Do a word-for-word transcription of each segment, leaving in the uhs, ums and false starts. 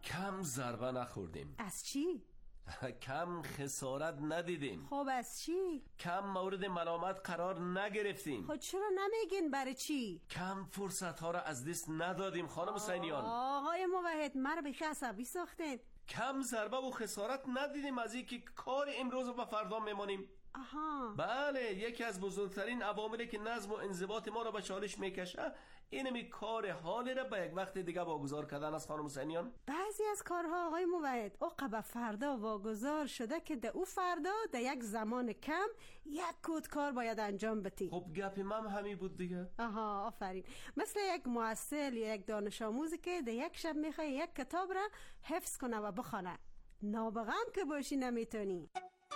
کم ضربه نخوردیم. از چی؟ کم خسارت ندیدیم. خب از چی؟ کم مورد ملامت قرار نگرفتیم. خب چرا نمیگین برای چی؟ کم فرصت ها را از دست ندادیم خانم حسینیان. آقای موحد مرا به عصبی ساختین. کم ضربه و خسارت ندیدیم از اینکه کار امروز و فردا میمونیم. آها. بله، یکی از بزرگترین عواملی که نظم و انضباط ما را به چالش میکشه اینمی کار حالی را به یک وقت دیگه واگذار کردن از خانم حسینیان. بعضی از کارها آقای موحد عقب فردا واگذار شده که ده او فردا ده یک زمان کم یک کود کار باید انجام بدی. خب گپ من همین بود دیگه. آها آفرین. مثل یک محصل یا یک دانش آموزی که ده یک شب میخواد یک کتاب را حفظ کنه و بخونه، نابغه هم که باشی نمیتونی.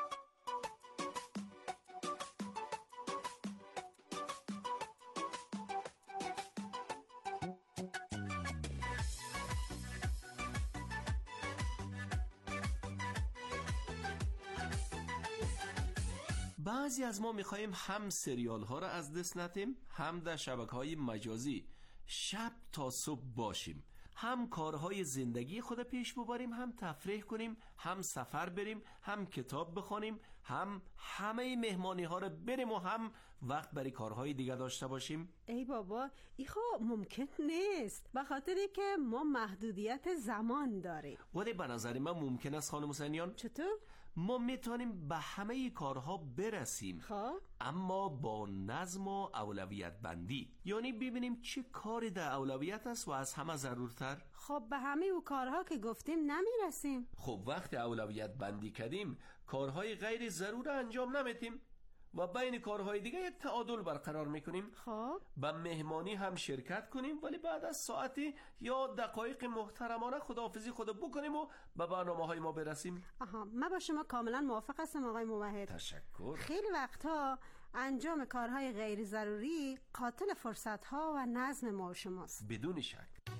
بعضی از ما میخواییم هم سریال ها را از دست ندیم، هم در شبکه های مجازی شب تا صبح باشیم، هم کارهای زندگی خود پیش ببریم، هم تفریح کنیم، هم سفر بریم، هم کتاب بخونیم، هم همه مهمانی ها را بریم و هم وقت برای کارهای دیگه داشته باشیم. ای بابا این خب ممکن نیست، به خاطری که ما محدودیت زمان داریم. ولی به نظر من ممکن است خانم حسینیان. چطور؟ ما میتونیم به همه کارها برسیم، خب اما با نظم و اولویت بندی، یعنی ببینیم چه کاری در اولویت است و از همه ضرورتر. خب به همه او کارها که گفتیم نمیرسیم. خب وقت اولویت بندی کردیم کارهای غیر ضروری انجام نمیدیم و بین کارهای دیگه یک تعادل برقرار میکنیم. خب به مهمانی هم شرکت کنیم ولی بعد از ساعتی یا دقایق محترمانه خداحافظی خود بکنیم و به برنامه های ما برسیم. آها، من با شما کاملا موافق هستم آقای موحد. تشکر. خیلی وقتها انجام کارهای غیر ضروری قاتل فرصت ها و نظم ما و شماست. بدون شک.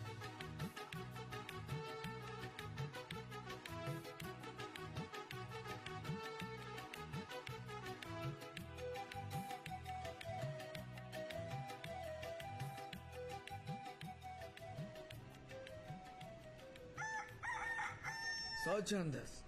ساعت چند است؟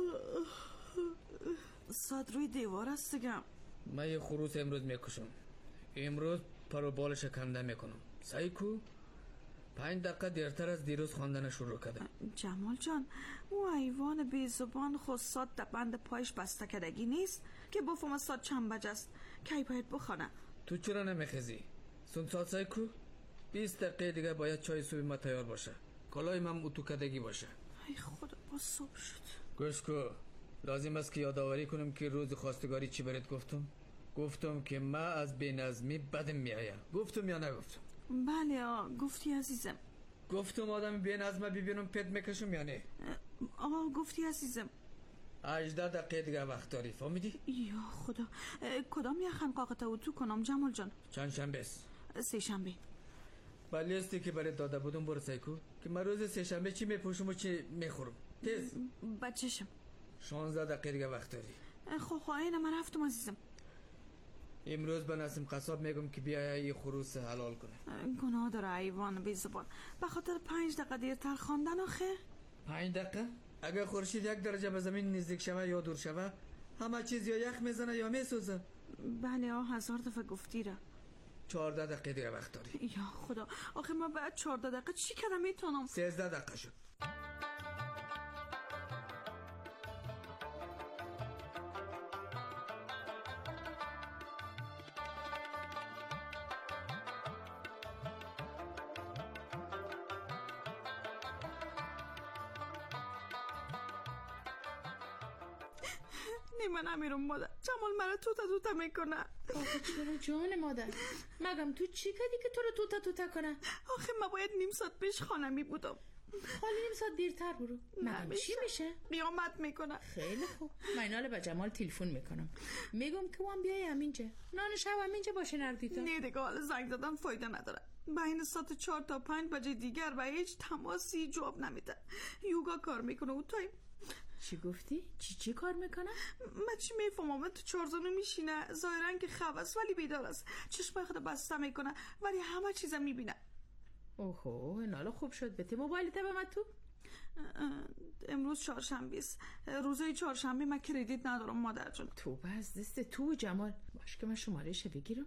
ساعت روی دیوار است دیگم. من یه خروس امروز میکشم. امروز پر و بالش کنده میکنم. سایکو پنج دقیقه دیرتر از دیروز خواندن شروع کردم. جمال جان، او حیوان بی زبان خود ساعت در بند پایش بسته کردگی نیست که بفهم ساعت چند بجه است کی باید بخونه. تو چرا نمیخیزی؟ سون ساعت سایکو بیست دقیقه دیگه باید چای صبح ما تیار باشه، کلای من اتو کردگی باشه. ای خدا با صبح شد. گوش کو، لازم است که یادآوری کنم که روز خواستگاری چی برات گفتم؟ گفتم که من از بی‌نظمی بدم میآید. گفتم یا نگفتم؟ بله آه گفتی عزیزم. گفتم آدم بی‌نظم ببینم پد میکشم یا نه؟ آه گفتی عزیزم. هجده دقیقه دیگه وقت داری، فهمیدی؟ یا خدا، کدام یخن قاقتا اتو کنم جمال جان؟ چند شنبه است؟ سه شنبه. بله استی که برای داده بودم برو سایکو که من روز سه شنبه چی میپوشم و چی میخورم. تیز بچشم. شانزده دقیقه دیگه وقت داری. خب خواهی من رفتم عزیزم. امروز به نسیم قصاب میگم که بیا یه خروس حلال کنه. گناه داره حیوان بی زبان، به خاطر پنج دقیقه دیرتر خواندن آخه. پنج دقیقه؟ اگر خورشید یک درجه به زمین نزدیک شوه یا دور شوه همه چیز یا یخ میزنه یا میسوزه. بله آه هزار دفعه گفتی را. چهارده دقیقه دیگه وقت داری. یا خدا، آخه من بعد چهارده دقیقه چی کردم میتونم؟ سیزده دقیقه شد. من نمیرم مادر. جمال مرا توتا توتا میکنه. آخه چرا جان مادر؟ مگم تو چی کردی که تو رو توتا توتا کنه؟ آخه من باید نیم ساعت پیش خانه می بودم. خالی نیم ساعت دیرتر برو. مگم چی میشه؟ قیامت میکنه. خیلی خوب، من حالا به جمال تلفن میکنم، میگم که وام بیای همینجا نان شب همینجا باشه نردیتا. نه دیگه حالا زنگ دادم فایده نداره. بین ساعت چهار تا پنج بجه دیگر به هیچ تماسی جواب نمیده. یوگا کار میکنه و تایم. چی گفتی؟ چی چی کار میکنه؟ من چی میفهمم؟ تو چارزانو میشینه، ظاهرا که خواب است ولی بیدار است، چشمای خود بسته میکنه ولی همه چیزا میبینه. اوهو این حالا خوب شد. بده موبایلت به من تو. امروز چهارشنبه است. روزای چهارشنبه من کردیت ندارم مادر جان. تو بس دست تو جمال. باش که من شمارهش بگیرم.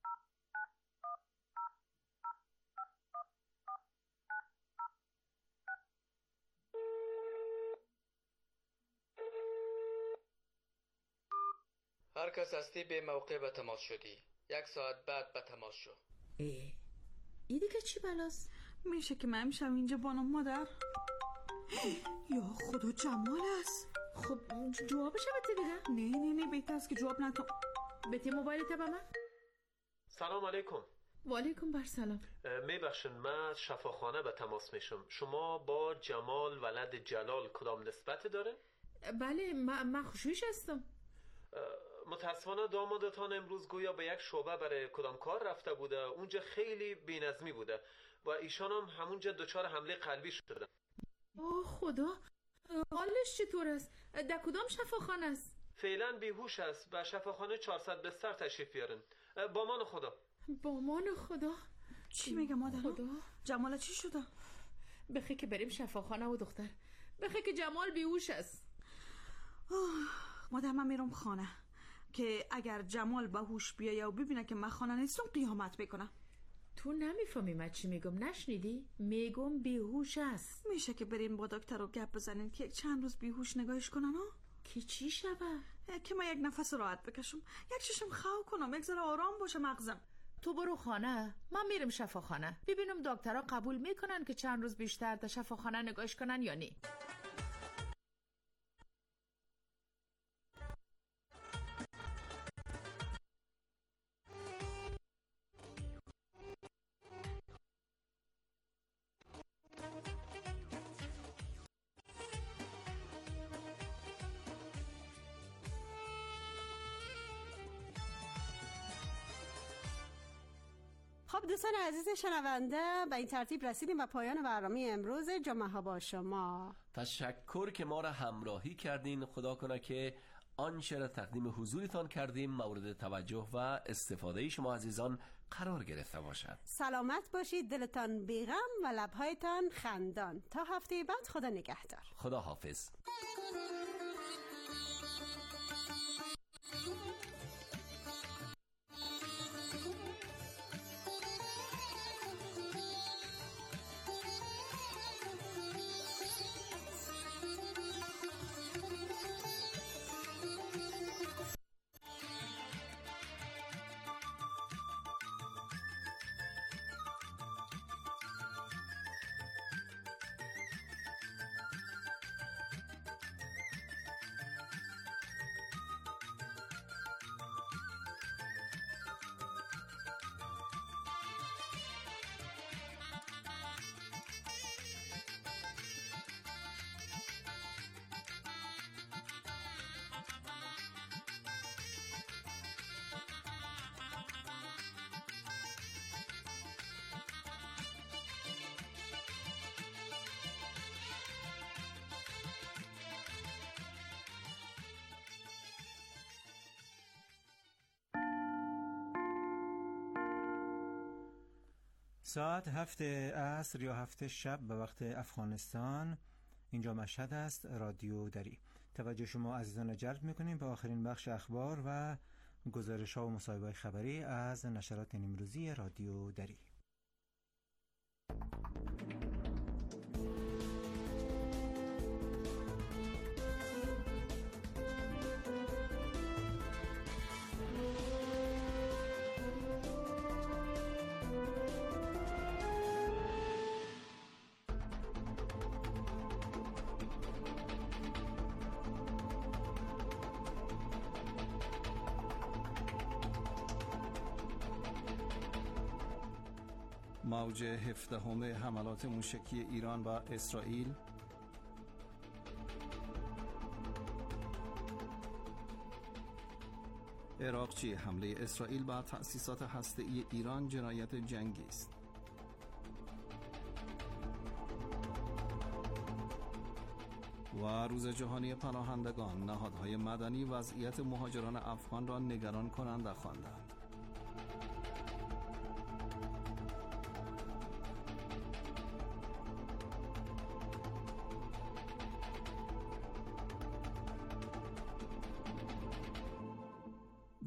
هر کس هستی به موقع به تماس شدی. یک ساعت بعد به تماس شو. اه این دیگه چی بلاست؟ میشه که من امشب اینجا بانم مادر؟ یا خدا جمال است. خب جوابش بده دیگه. نه نه نه بهتر است که جواب ندم. بده موبایلت به من. سلام علیکم. و علیکم بر سلام. میبخشن من شفاخانه به تماس میشم. شما با جمال ولد جلال کدام نسبت داره؟ بله من, من خوشویش هستم. متاسفانه دامادتان امروز گویا به یک شعبه برای کدام کار رفته بوده. اونجا خیلی بی‌نظمی بوده و ایشان هم همونجا دچار حمله قلبی شده. آه خدا، حالش چطور است؟ در کدام شفاخانه است؟ فعلا بیهوش است. به شفاخانه چهارصد بستر تشریف بیارن. با مان خدا. با مان خدا. چی میگه مادر؟ خدا جمال چی شده؟ بخی که بریم شفاخانه و دختر. بخی که جمال بیهوش است. مادر من میرم خانه که اگر جمال به هوش بیایه و ببینه که من خانه نیستم قیامت بکنم. تو نمیفهمی من چی میگم؟ نشنیدی؟ میگم بیهوش است. میشه که بریم با دکتر رو گپ بزنیم که چند روز بیهوش نگاهش کنن ها؟ که چی شبه؟ که من یک نفس راحت بکشم، یک چشم خاو کنم، یک ذره آرام باشه مغزم. تو برو خانه، من میرم شفاخانه ببینم دکترها قبول میکنن که چند روز بیشتر در شفاخانه نگاهش کنن یا نه. خب دوستان عزیز شنونده، به این ترتیب رسیدیم به پایان برنامه امروز. جمعه ها با شما. تشکر که ما را همراهی کردین. خدا کنه که آنچه را تقدیم حضورتان کردیم مورد توجه و استفاده شما عزیزان قرار گرفته باشد. سلامت باشید، دلتان بیغم و لبهایتان خندان. تا هفته بعد خدا نگهدار. خدا حافظ. ساعت هفت عصر یا هفت شب به وقت افغانستان. اینجا مشهد است، رادیو دری. توجه شما عزیزان جلب میکنیم به آخرین بخش اخبار و گزارش ها و مصاحبه خبری از نشرات امروزی رادیو دری. موج هفدهم حملات موشکی ایران و اسرائیل. عراقچی: حمله اسرائیل بر تأسیسات هسته‌ای ایران جنایت جنگی است. و روز جهانی پناهندگان، نهادهای مدنی وضعیت مهاجران افغان را نگران کننده خواندند.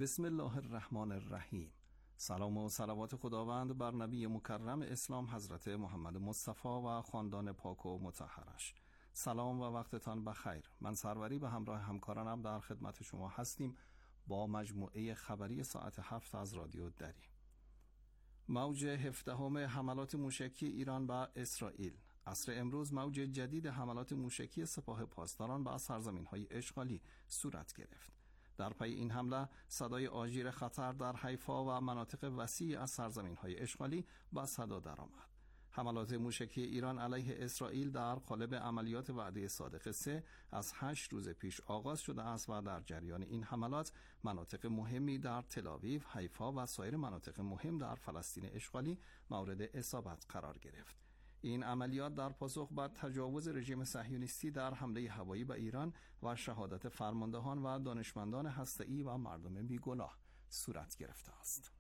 بسم الله الرحمن الرحیم. سلام و صلوات خداوند بر نبی مکرم اسلام حضرت محمد مصطفی و خاندان پاک و مطهرش. سلام و وقتتان بخیر. من سروری به همراه همکارانم در خدمت شما هستیم با مجموعه خبری ساعت هفت از رادیو دری. موج هفدهم حملات موشکی ایران به اسرائیل. عصر امروز موج جدید حملات موشکی سپاه پاسداران به سرزمین‌های اشغالی صورت گرفت. در پی این حمله صدای آژیر خطر در حیفا و مناطق وسیعی از سرزمین‌های اشغالی به صدا درآمد. حملات موشکی ایران علیه اسرائیل در قالب عملیات وعده صادق سه از هشت روز پیش آغاز شده است و در جریان این حملات مناطق مهمی در تل‌آویو، حیفا و سایر مناطق مهم در فلسطین اشغالی مورد اصابت قرار گرفت. این عملیات در پاسخ بر تجاوز رژیم صهیونیستی در حمله هوایی به ایران و شهادت فرماندهان و دانشمندان هسته‌ای و مردم بیگناه صورت گرفته است.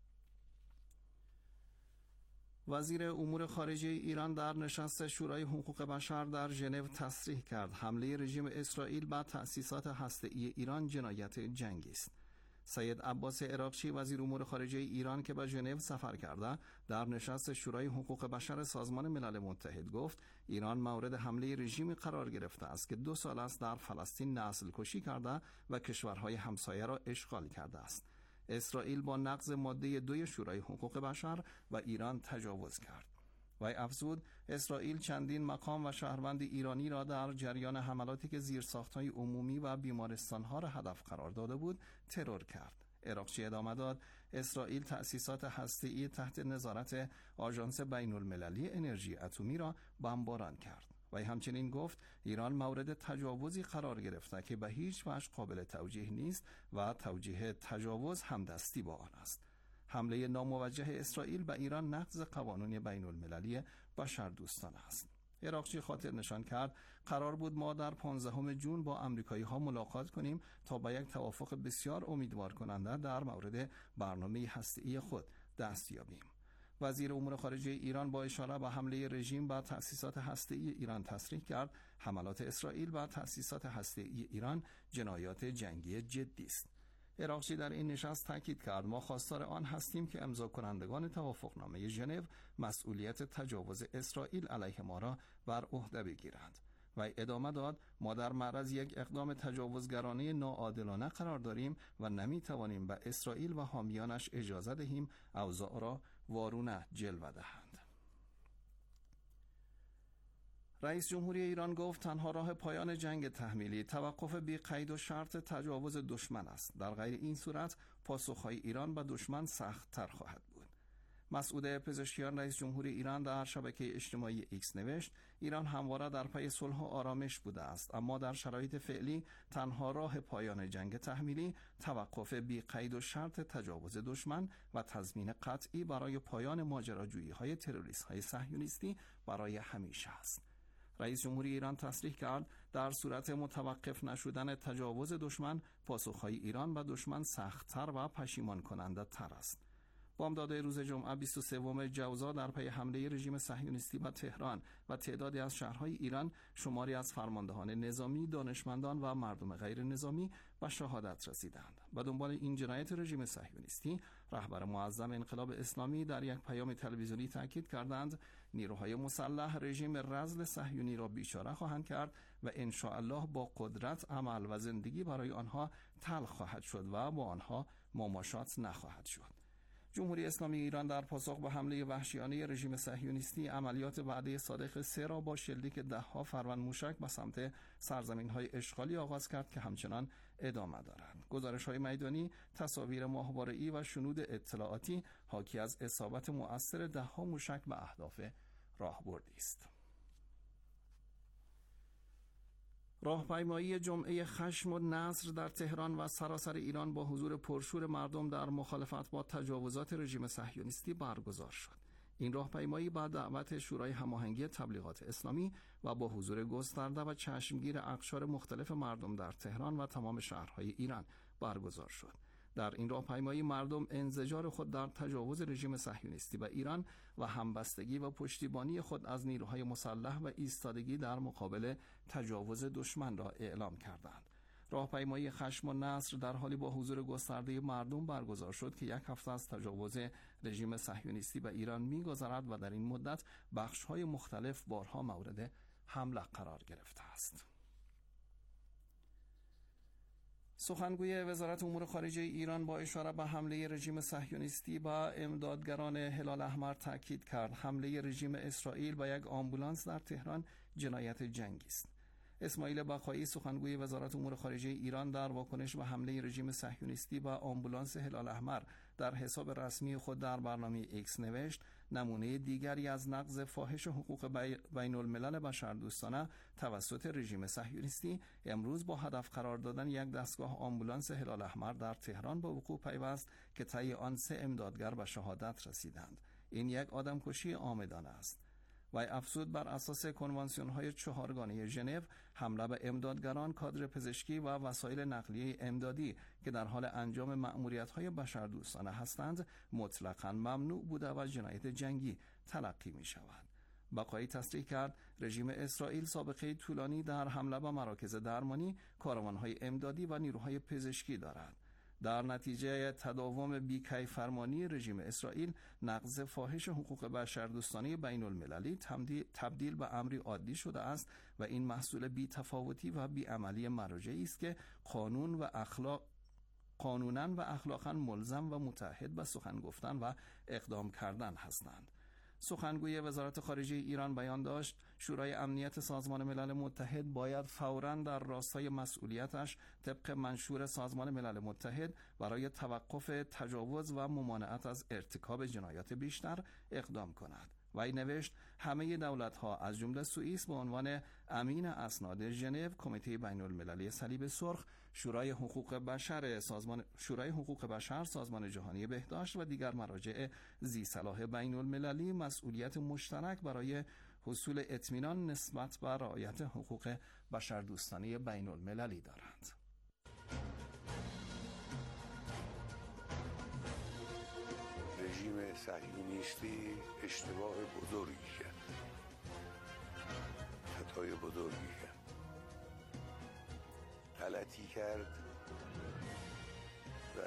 وزیر امور خارجه ایران در نشست شورای حقوق بشر در ژنو تصریح کرد حمله رژیم اسرائیل به تأسیسات هسته‌ای ایران جنایت جنگی است. سید عباس عراقچی وزیر امور خارجه ایران که به ژنو سفر کرده در نشست شورای حقوق بشر سازمان ملل متحد گفت ایران مورد حمله رژیمی قرار گرفته است که دو سال است در فلسطین نسل کشی کرده و کشورهای همسایه را اشغال کرده است. اسرائیل با نقض ماده دوی شورای حقوق بشر و ایران تجاوز کرد. وی افزود اسرائیل چندین مقام و شهروند ایرانی را در جریان حملاتی که زیرساخت‌های عمومی و بیمارستان‌ها را هدف قرار داده بود ترور کرد. عراقچی ادامه داد اسرائیل تأسیسات هسته‌ای تحت نظارت آژانس بین‌المللی انرژی اتمی را بمباران کرد. وی همچنین گفت ایران مورد تجاوزی قرار گرفته که به هیچ وجه قابل توجیه نیست و توجیه تجاوز همدستی با آن است. حمله ناموجه اسرائیل به ایران نقض قوانین بین المللی بشردوستانه است. عراقچی خاطر نشان کرد قرار بود ما در پانزدهم ژوئن با آمریکایی ها ملاقات کنیم تا به یک توافق بسیار امیدوار کننده در مورد برنامه هسته‌ای خود دست یابیم. وزیر امور خارجه ایران با اشاره به حمله رژیم به تأسیسات هسته‌ای ایران تصریح کرد حملات اسرائیل به تأسیسات هسته‌ای ایران جنایات جنگی جدی است. عراقچی در این نشست تاکید کرد ما خواستار آن هستیم که امضا کنندگان توافقنامه ژنو مسئولیت تجاوز اسرائیل علیه ما را بر عهده بگیرند. و ادامه داد ما در معرض یک اقدام تجاوزگرانه ناعادلانه قرار داریم و نمی توانیم به اسرائیل و حامیانش اجازه دهیم اوضاع را وارونه جلوه دهند. رئیس جمهوری ایران گفت تنها راه پایان جنگ تحمیلی توقف بی قید و شرط تجاوز دشمن است. در غیر این صورت پاسخهای ایران به دشمن سخت تر خواهد بود. مسعود پزشکیان رئیس جمهوری ایران در شبکه اجتماعی ایکس نوشت ایران همواره در پی صلح و آرامش بوده است، اما در شرایط فعلی تنها راه پایان جنگ تحمیلی توقف بی قید و شرط تجاوز دشمن و تضمین قطعی برای پایان ماجراجویی‌های تروریست‌های صهیونیستی برای همیشه است. رئیس جمهوری ایران تصریح کرد در صورت متوقف نشدن تجاوز دشمن پاسخهای ایران به دشمن سخت‌تر و پشیمان کننده تر است. بامداد روز جمعه بیست و سوم جوزا در پی حمله رژیم صهیونیستی به تهران و تعدادی از شهرهای ایران شماری از فرماندهان نظامی، دانشمندان و مردم غیر نظامی به شهادت رسیدند. به دنبال این جنایت رژیم صهیونیستی رهبر معظم انقلاب اسلامی در یک پیام تلویزیونی تاکید کردند نیروهای مسلح رژیم رذل صهیونی را بیچاره خواهند کرد و ان شاء الله با قدرت عمل و زندگی برای آنها تلخ خواهد شد و با آنها مماشات نخواهد شد. جمهوری اسلامی ایران در پاسخ به حمله وحشیانه رژیم صهیونیستی عملیات وعده صادق سه را با شلیک ده‌ها فروند موشک به سمت سرزمین‌های اشغالی آغاز کرد که همچنان ادامه دارند. گزارش‌های میدانی، تصاویر ماهواره‌ای و شنود اطلاعاتی حاکی از اصابت مؤثر ده‌ها موشک به اهداف راهبردی است. راهپیمایی جمعه خشم و نصر در تهران و سراسر ایران با حضور پرشور مردم در مخالفت با تجاوزات رژیم صهیونیستی برگزار شد. این راهپیمایی با دعوت شورای هماهنگی تبلیغات اسلامی و با حضور گسترده و چشمگیر اقشار مختلف مردم در تهران و تمام شهرهای ایران برگزار شد. در این راهپیمایی مردم انزجار خود در تجاوز رژیم صهیونیستی به ایران و همبستگی و پشتیبانی خود از نیروهای مسلح و ایستادگی در مقابل تجاوز دشمن را اعلام کردند. راهپیمایی خشم و نصر در حالی با حضور گسترده مردم برگزار شد که یک هفته از تجاوز رژیم صهیونیستی به ایران می‌گذرد و در این مدت بخش‌های مختلف بارها مورد حمله قرار گرفته است. سخنگوی وزارت امور خارجه ایران با اشاره به حمله رژیم صهیونیستی به امدادگران هلال احمر تاکید کرد حمله رژیم اسرائیل به یک آمبولانس در تهران جنایت جنگی است. اسماعیل بقایی سخنگوی وزارت امور خارجه ایران در واکنش به حمله رژیم صهیونیستی به آمبولانس هلال احمر در حساب رسمی خود در برنامه ایکس نوشت نمونه دیگری از نقض فاحش حقوق بین الملل بشردوستانه توسط رژیم صهیونیستی امروز با هدف قرار دادن یک دستگاه آمبولانس هلال احمر در تهران به وقوع پیوست که طی آن سه امدادگر به شهادت رسیدند. این یک آدمکشی عامدانه است. و افزود بر اساس کنوانسیون‌های چهارگانه ژنو حمله به امدادگران، کادر پزشکی و وسایل نقلیه امدادی که در حال انجام مأموریت‌های بشردوستانه هستند مطلقاً ممنوع بوده و جنایت جنگی تلقی می‌شود. بقایی تصریح کرد رژیم اسرائیل سابقه طولانی در حمله به مراکز درمانی، کاروان‌های امدادی و نیروهای پزشکی دارد. در نتیجه تداوم بی‌کیف فرمانی رژیم اسرائیل نقض فاحش حقوق بشردوستانه بین المللی تبدیل به امری عادی شده است و این محصول بی‌تفاوتی و بی‌عملی مراجعی است که قانون و اخلاق قانوناً و اخلاقاً ملزم و متعهد به سخن گفتن و اقدام کردن هستند. سخنگوی وزارت خارجه ایران بیان داشت شورای امنیت سازمان ملل متحد باید فوراً در راستای مسئولیتش طبق منشور سازمان ملل متحد برای توقف تجاوز و ممانعت از ارتکاب جنایات بیشتر اقدام کند. وی نوشت همه دولت‌ها از جمله سوئیس به عنوان امین اسناد ژنو، کمیته بین المللی صلیب سرخ، شورای حقوق بشر سازمان شورای حقوق بشر، سازمان جهانی بهداشت و دیگر مراجع ذی صلاح بین المللی مسئولیت مشترک برای حصول اطمینان نسبت به رعایت حقوق بشردوستانه بین المللی دارند. رژیم صهیونیستی اشتباه بزرگی کرد، خطای بزرگی کرد، غلطی کرد و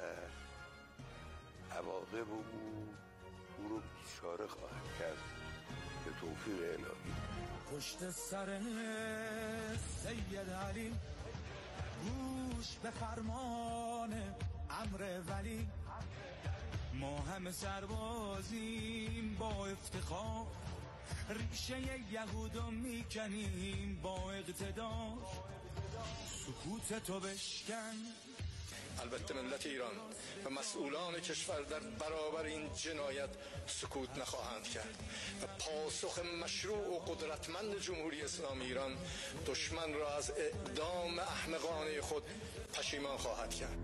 عواقب او او رو بیچاره خواهد کرد به توفیق الهی. پشت سر سید علی گوش به فرمان امر ولی ما همه سربازیم با افتخار ریشه یهودو میکنیم با اقتدار سکوت تو بشکن. البته ملت ایران و مسئولان کشور در برابر این جنایت سکوت نخواهند کرد و پاسخ مشروع و قدرتمند جمهوری اسلامی ایران دشمن را از اعدام احمقانه خود پشیمان خواهد کرد.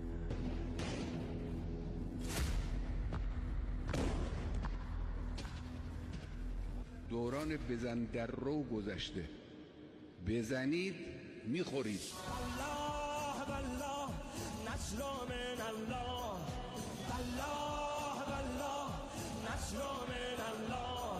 دوران بزن در رو گذشته، بزنید میخورید. الله بالله نصر من الله، الله بالله نصر من الله.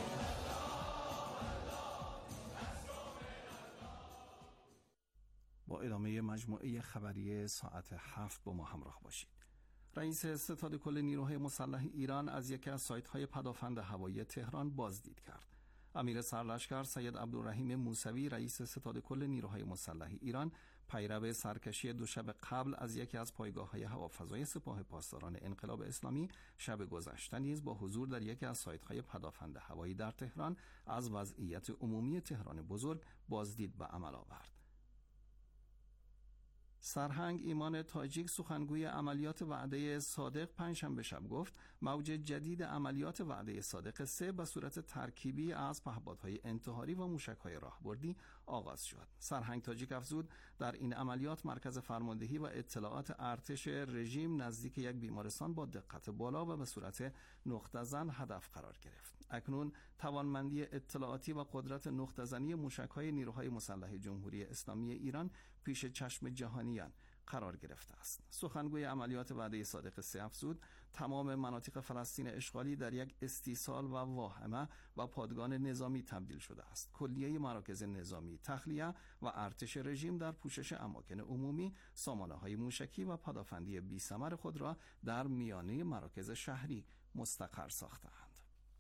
با ادامه مجموعه خبری ساعت هفت با ما همراه باشید. رئیس ستاد کل نیروهای مسلح ایران از یکی از سایت‌های پدافند هوایی تهران بازدید کرد. امیر سرلشکر سید عبدالرحیم موسوی رئیس ستاد کل نیروهای مسلح ایران پیرو سرکشی دو شب قبل از یکی از پایگاه‌های هوافضای سپاه پاسداران انقلاب اسلامی شب گذشته نیز با حضور در یکی از سایت‌های پدافند هوایی در تهران از وضعیت عمومی تهران بزرگ بازدید به عمل آورد. سرهنگ ایمان تاجیک سخنگوی عملیات وعده صادق پنجشنبه شب گفت موج جدید عملیات وعده صادق سه به صورت ترکیبی از پهپادهای انتحاری و موشک‌های راهبردی آغاز شد. سرهنگ تاجیک افزود در این عملیات مرکز فرماندهی و اطلاعات ارتش رژیم نزدیک یک بیمارستان با دقت بالا و به صورت نقطه زن هدف قرار گرفت. اکنون توانمندی اطلاعاتی و قدرت نقطه زنی موشک‌های نیروهای مسلح جمهوری اسلامی ایران پیش چشم جهانیان قرار گرفته است. سخنگوی عملیات وعده صادق سه افزود تمام مناطق فلسطین اشغالی در یک استیصال و واهمه و پادگان نظامی تبدیل شده است. کلیه مراکز نظامی، تخلیه و ارتش رژیم در پوشش اماکن عمومی سامانه‌های موشکی و پدافندی بی‌ثمر خود را در میانه مراکز شهری مستقر ساختند.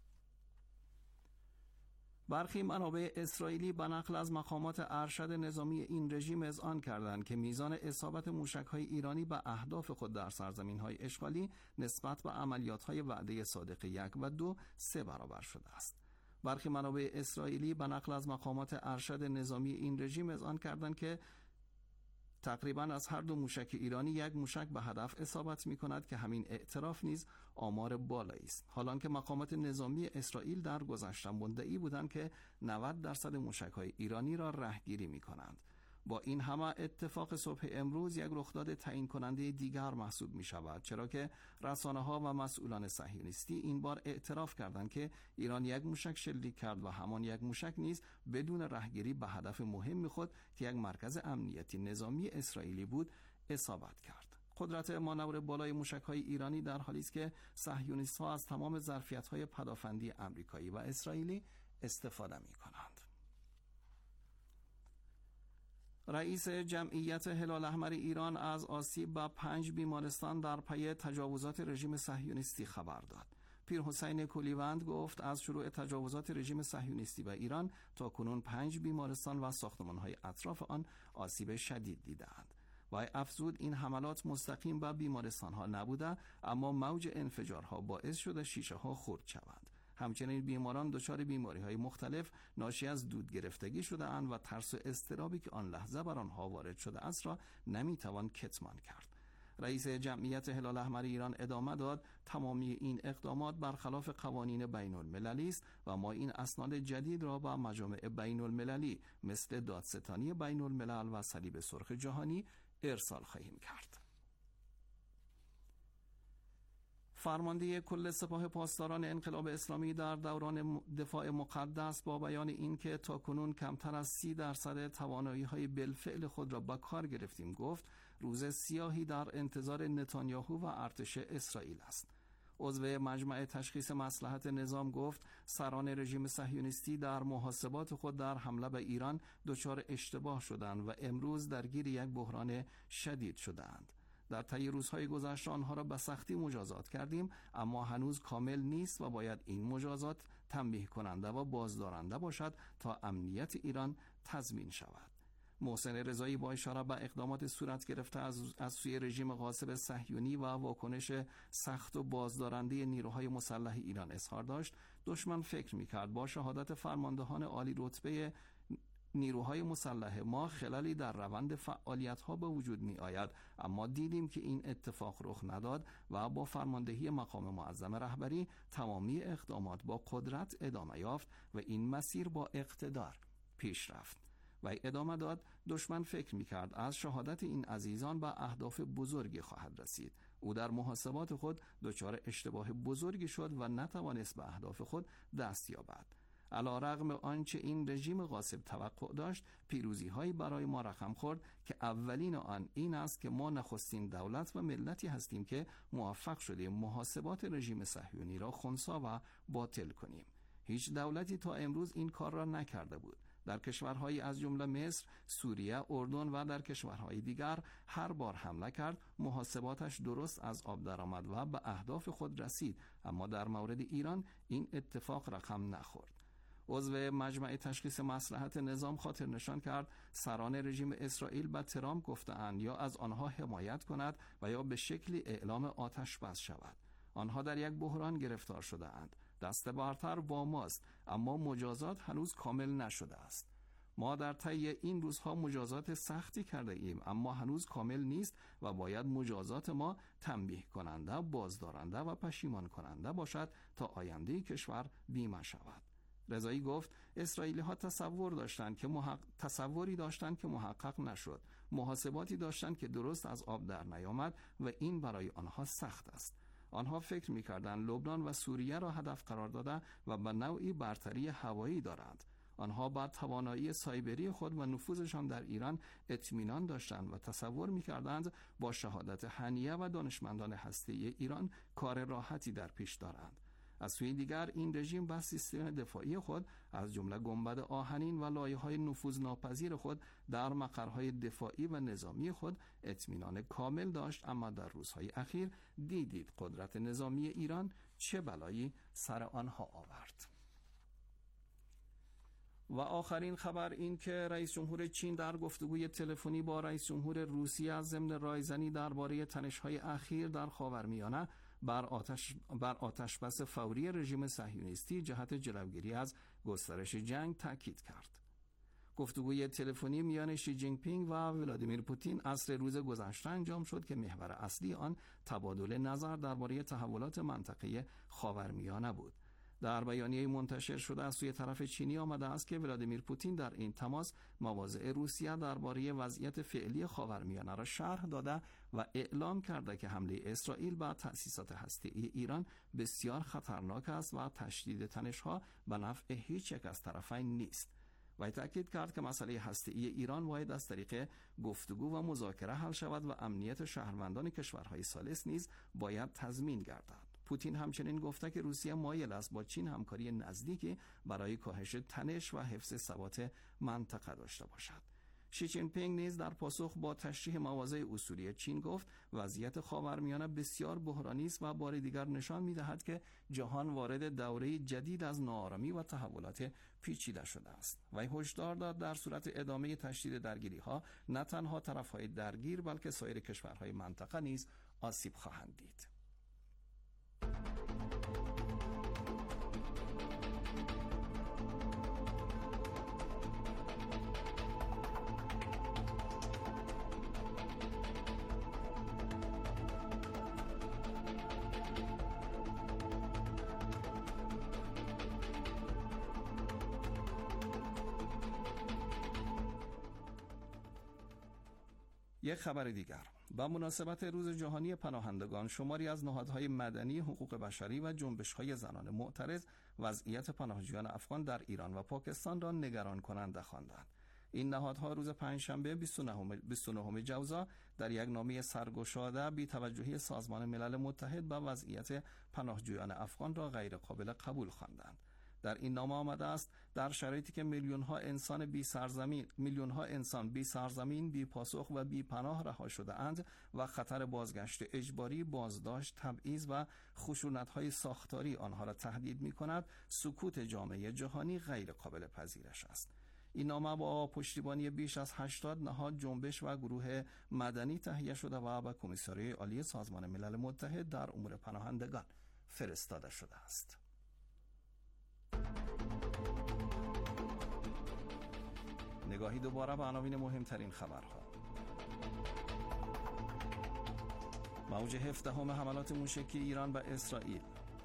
برخی منابع اسرائیلی به نقل از مقامات ارشد نظامی این رژیم اذعان کردند که میزان اصابت موشک‌های ایرانی به اهداف خود در سرزمین‌های اشغالی نسبت به عملیات‌های وعده صادق یک و دو سه برابر شده است. برخی منابع اسرائیلی به نقل از مقامات ارشد نظامی این رژیم اذعان کردند که تقریباً از هر دو موشک ایرانی یک موشک به هدف اصابت می‌کند که همین اعتراف نیز آمار بالایی است. حالانکه مقامات نظامی اسرائیل در گذشته مدعی بودند که نود درصد موشک‌های ایرانی را رهگیری می‌کنند. با این همه اتفاق صبح امروز یک رخداد تعیین کننده دیگر محسوب می شود، چرا که رسانه‌ها و مسئولان صهیونیستی این بار اعتراف کردند که ایران یک موشک شلیک کرد و همان یک موشک نیز بدون رهگیری به هدف مهم خود که یک مرکز امنیتی نظامی اسرائیلی بود اصابت کرد. قدرت مانور بالای موشک‌های ایرانی در حالی است که صهیونیست‌ها از تمام ظرفیت‌های پدافندی آمریکایی و اسرائیلی استفاده می‌کنند. رئیس جمعیت هلال احمر ایران از آسیب به پنج بیمارستان در پی تجاوزات رژیم صهیونیستی خبر داد. پیر حسین کولیوند گفت از شروع تجاوزات رژیم صهیونیستی به ایران تا کنون پنج بیمارستان و ساختمان‌های اطراف آن آسیب شدید دیدند. و افزود این حملات مستقیم به بیمارستان‌ها نبوده، اما موج انفجارها باعث شده شیشه‌ها خرد شوند. همچنین بیماران دچار بیماری‌های مختلف ناشی از دود گرفتگی شده اند و ترس و اضطرابی که آن لحظه بر آنها وارد شده است را نمیتوان کتمان کرد. رئیس جمعیت هلال احمر ایران ادامه داد تمامی این اقدامات برخلاف قوانین بین المللی است و ما این اسناد جدید را با مجامع بین المللی مثل دادستانی بین الملل و صلیب سرخ جهانی ارسال خواهیم کرد. فرمانده کل سپاه پاسداران انقلاب اسلامی در دوران دفاع مقدس با بیان اینکه تاکنون کمتر از سی درصد توانایی‌های بالفعل خود را به کار گرفتیم گفت روز سیاهی در انتظار نتانیاهو و ارتش اسرائیل است. عضو مجمع تشخیص مصلحت نظام گفت سران رژیم صهیونیستی در محاسبات خود در حمله به ایران دچار اشتباه شدند و امروز درگیر یک بحران شدید شدند. در طی روزهای گذشته آنها را به سختی مجازات کردیم، اما هنوز کامل نیست و باید این مجازات تنبیه کننده و بازدارنده باشد تا امنیت ایران تضمین شود. محسن رضایی با اشاره به اقدامات صورت گرفته از, از سوی رژیم غاصب صهیونی و واکنش سخت و بازدارنده نیروهای مسلح ایران اظهار داشت دشمن فکر می‌کرد با شهادت فرماندهان عالی رتبه نیروهای مسلح ما خلالی در روند فعالیت‌ها به وجود می آید، اما دیدیم که این اتفاق رخ نداد و با فرماندهی مقام معظم رهبری تمامی اقدامات با قدرت ادامه یافت و این مسیر با اقتدار پیش رفت. و ادامه داد دشمن فکر می کرد از شهادت این عزیزان به اهداف بزرگی خواهد رسید. او در محاسبات خود دچار اشتباه بزرگی شد و نتوانست به اهداف خود دست یابد. علی رغم آنچه این رژیم غاصب توقع داشت، پیروزی هایی برای ما رقم خورد که اولین آن این است که ما نخستین دولت و ملتی هستیم که موفق شدیم محاسبات رژیم صهیونی را خنثی و باطل کنیم. هیچ دولتی تا امروز این کار را نکرده بود. در کشورهایی از جمله مصر، سوریه، اردن و در کشورهای دیگر هر بار حمله کرد، محاسباتش درست از آب درآمد و به اهداف خود رسید، اما در مورد ایران این اتفاق رقم نخورد. عضو مجمع تشخیص مصلحت نظام خاطر نشان کرد سران رژیم اسرائیل به ترامپ گفته‌اند یا از آنها حمایت کند و یا به شکلی اعلام آتش بس شود. آنها در یک بحران گرفتار شده اند. دست برتر با ماست، اما مجازات هنوز کامل نشده است. ما در طی این روزها مجازات سختی کرده ایم، اما هنوز کامل نیست و باید مجازات ما تنبیه کننده، بازدارنده و پشیمان کننده باشد تا آینده کشور بیمه شود. رضایی گفت اسرائیلی ها تصور داشتند که محق... تصوری داشتند که محقق نشد، محاسباتی داشتند که درست از آب در نیامد و این برای آنها سخت است. آنها فکر می‌کردند لبنان و سوریه را هدف قرار داده و به نوعی برتری هوایی دارند. آنها با توانایی سایبری خود و نفوذشان در ایران اطمینان داشتند و تصور می‌کردند با شهادت هنیه و دانشمندان هسته‌ای ایران کار راحتی در پیش دارند. از سوی دیگر این رژیم با سیستم دفاعی خود از جمله گنبد آهنین و لایه‌های نفوذناپذیر خود در مقرهای دفاعی و نظامی خود اطمینان کامل داشت، اما در روزهای اخیر دیدید قدرت نظامی ایران چه بلایی سر آنها آورد. و آخرین خبر این که رئیس جمهور چین در گفتگوی تلفنی با رئیس جمهور روسیه از ضمن رایزنی درباره تنش‌های اخیر در خاورمیانه بر آتش بر آتش بس فوری رژیم صهیونیستی جهت جلوگیری از گسترش جنگ تاکید کرد. گفتگوی تلفنی میان شی جینگ پینگ و ولادیمیر پوتین عصر روز گذشته انجام شد که محور اصلی آن تبادل نظر درباره تحولات منطقه خاورمیانه بود. در بیانیه منتشر شده از سوی طرف چینی آمده است که ولادیمیر پوتین در این تماس مواضع روسیه درباره وضعیت فعلی خاورمیانه را شرح داده و اعلام کرده که حمله اسرائیل به تأسیسات هسته‌ای ایران بسیار خطرناک است و تشدید تنش‌ها به نفع هیچ یک از طرفین نیست. و تأکید کرد که مسئله هسته‌ای ایران باید از طریق گفتگو و مذاکره حل شود و امنیت شهروندان کشورهای ثالث نیز باید تضمین گردد. پوتین همچنین گفته که روسیه مایل است با چین همکاری نزدیکی برای کاهش تنش و حفظ ثبات منطقه داشته باشد. شی جین پینگ نیز در پاسخ با تشریح مواضع اصولی چین گفت وضعیت خاورمیانه بسیار بحرانی است و بار دیگر نشان می‌دهد که جهان وارد دوره جدید از ناآرامی و تحولات پیچیده شده است. و هشدار داد در صورت ادامه تشدید درگیری‌ها نه تنها طرف‌های درگیر بلکه سایر کشورهای منطقه نیز آسیب خواهند دید. یک خبر دیگر، با مناسبت روز جهانی پناهندگان شماری از نهادهای مدنی، حقوق بشری و جنبش‌های زنان معترض وضعیت پناهجویان افغان در ایران و پاکستان را نگران کننده خواندند. این نهادها روز پنجشنبه بیست و نهم جوزا در یک نامه سرگشاده بی توجهی سازمان ملل متحد به وضعیت پناهجویان افغان را غیر قابل قبول خواندند. در این نامه آمده است در شرایطی که میلیون ها انسان بی سرزمین میلیون ها انسان بی سرزمین، بی پاسخ و بی پناه رها شده اند و خطر بازگشت اجباری، بازداشت، تبعیض و خشونت های ساختاری آنها را تهدید می کند، سکوت جامعه جهانی غیر قابل پذیرش است. این نامه با پشتیبانی بیش از هشتاد نهاد، جنبش و گروه مدنی تهیه شده و به کمیسیون عالی سازمان ملل متحد در امور پناهندگان فرستاده شده است. نگاهی دوباره به عناوین مهمترین خبرها. موج هفدهم حملات موشکی ایران به اسرائیل.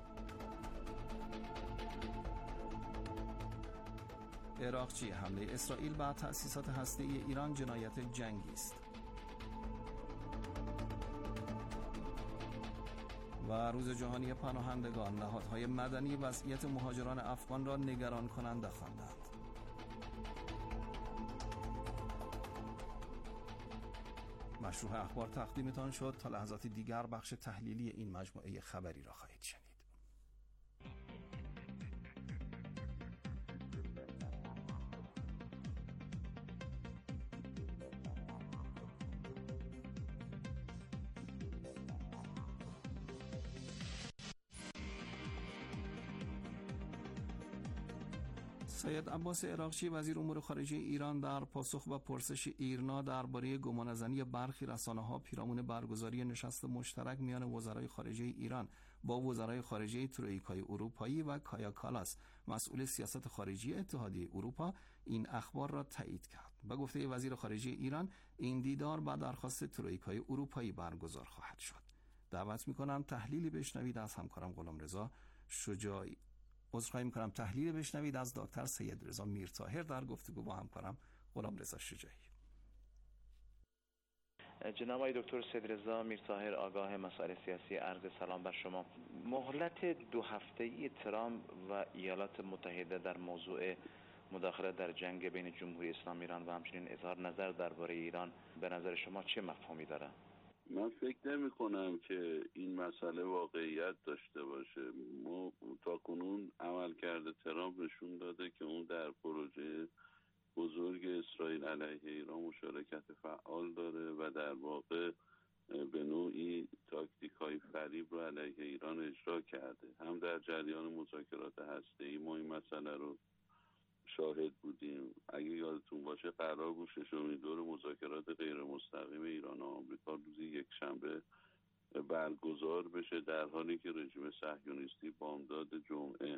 عراقچی: حمله اسرائیل به تأسیسات هسته‌ای ایران جنایت جنگی است. و روز جهانی پناهندگان، نهادهای مدنی وضعیت مهاجران افغان را نگران کننده خواندند. مشروع اخبار تقدیمتان شد. تا لحظات دیگر بخش تحلیلی این مجموعه خبری را خواهید شنید. سید عباس عراقچی وزیر امور خارجه ایران در پاسخ به پرسش ایرنا درباره گمانه‌زنی برخی رسانه‌ها پیرامون برگزاری نشست مشترک میان وزرای خارجه ایران با وزرای خارجه ترویکای اروپایی و کایا کالاس مسئول سیاست خارجی اتحادیه اروپا این اخبار را تایید کرد. به گفته وزیر خارجه ایران این دیدار با درخواست ترویکای اروپایی برگزار خواهد شد. دعوت می‌کنم تحلیلی بشنوید از همکارم غلامرضا شجاعی. عذرخواهی می‌کنم تحلیل بشنوید از دکتر سید رضا میرطاهر در گفتگو با همکارم غلامرضا شجاعی. جناب آقای دکتر سید رضا میرطاهر، آگاه مسائل سیاسی، عرض سلام بر شما. مهلت دو هفته‌ای ترامپ و ایالات متحده در موضوع مداخله در جنگ بین جمهوری اسلامی ایران و همچنین اظهار نظر درباره ایران به نظر شما چه مفهومی داره؟ من فکر نمی کنم که این مسئله واقعیت داشته باشه. ما تا کنون عملکرد ترامپ نشون داده که اون در پروژه بزرگ اسرائیل علیه ایران مشارکت فعال داره و در واقع به نوعی تاکتیک های فریب رو علیه ایران اجرا کرده. هم در جریان مذاکرات هسته‌ای ما این مسئله رو شاهد بودیم. اگه یادتون باشه قرار بود ششمین دور مذاکرات غیر مستقیم ایران و آمریکا روز یک شنبه برگزار بشه، در حالی که رژیم صهیونیستی بامداد جمعه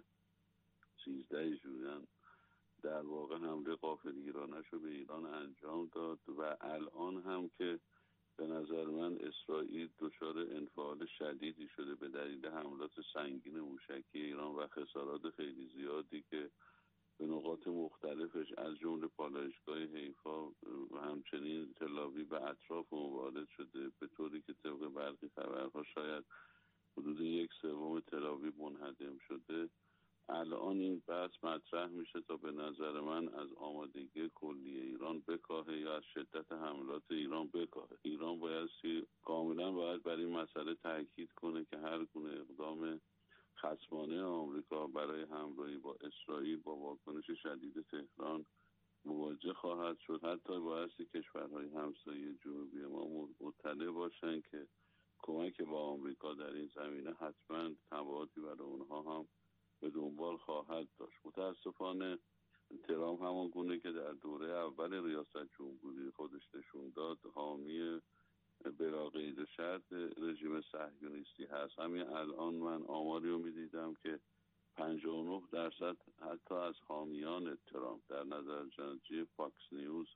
سیزده ژوئن در واقع حمله غافلگیرانه‌اش رو به ایران انجام داد و الان هم که به نظر من اسرائیل دچار انفعال شدیدی شده به دلیل حملات سنگین موشکی ایران و خسارات خیلی زیادی که به نقاط مختلفش از جمله پالایشگاه حیفا و همچنین تل‌آویو و اطراف وارد شده، به طوری که طبق برخی خبرها شاید حدود یک سوم تل‌آویو منهدم شده. الان این بحث مطرح میشه تا به نظر من از آمادگی کلی ایران بکاهه یا از شدت حملات ایران بکاهه. ایران باید کاملا باید بر این مسئله تاکید کنه که هر گونه اقدام خصمانه آمریکا برای همراهی با اسرائیل با واکنش شدید تهران مواجه خواهد شد. حتی بایستی کشورهای همسایه جنوبی ما مطلع باشن که کمک با آمریکا در این زمینه حتما تبعاتی برای اونها هم به دنبال خواهد داشت. متاسفانه ترامپ همان گونه که در دوره اول ریاست جمهوری خودش نشون داد حامی بلا قید و شرط رژیم صهیونیستی هست. همین الان من آماری رو میدیدم که پنجاه و نه درصد حتی از حامیان ترامپ در نظرسنجی فاکس نیوز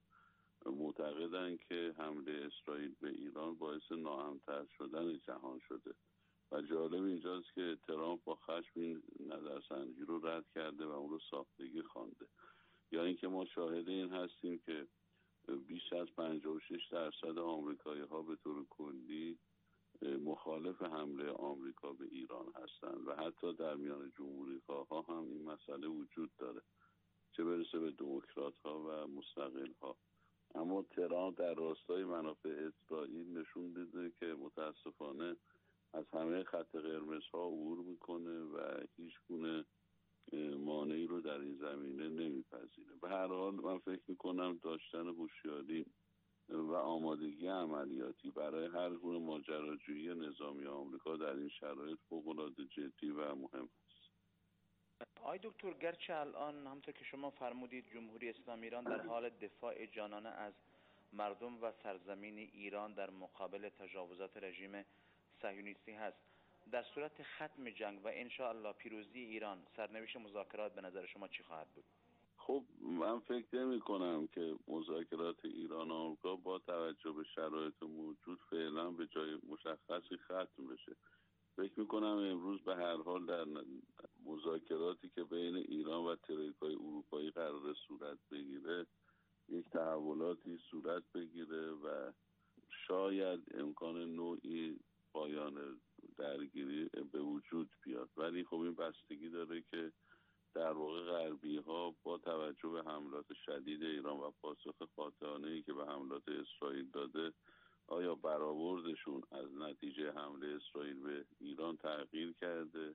معتقدند که حمله اسرائیل به ایران باعث ناامن‌تر شدن جهان شده و جالب اینجاست که ترامپ با خشم این نظرسنجی رو رد کرده و اون رو ساختگی خوانده. یا اینکه ما شاهد این هستیم که بیش از پنجاه و شش درصد آمریکایی ها به طور کلی مخالف حمله آمریکا به ایران هستند و حتی در میان جمهوری خواه ها هم این مسئله وجود داره، چه برسه به دموکرات ها و مستقل ها. اما ترامپ در راستای منافع اسرائیل نشون داده که متاسفانه از همه خط قرمز ها عبور میکنه و هیچ گونه مانعی رو در این زمینه نمیپذیره. به هر حال من فکر میکنم داشتن هوشیاری و آمادگی عملیاتی برای هر گونه ماجراجویی نظامی آمریکا در این شرایط فوق‌العاده جدی و مهم است. آقای دکتر، گرچه الان همونطور که شما فرمودید جمهوری اسلامی ایران در حال دفاع جانانه از مردم و سرزمین ایران در مقابل تجاوزات رژیم صهیونیستی هست، در صورت ختم جنگ و انشاءالله پیروزی ایران سرنوشت مذاکرات به نظر شما چی خواهد بود؟ خب من فکر نمی کنم که مذاکرات ایران و آمریکا با توجه به شرایط موجود فعلا به جای مشخصی ختم بشه. فکر می کنم امروز به هر حال در مذاکراتی که بین ایران و ترویکای اروپایی قرار صورت بگیره یک تحولاتی صورت بگیره و شاید امکان نوعی پایان درگیری به وجود بیاد، ولی خب این بستگی داره که در واقع غربی ها با توجه به حملات شدید ایران و پاسخ قاطعانه‌ای که به حملات اسرائیل داده آیا برآوردشون از نتیجه حمله اسرائیل به ایران تغییر کرده.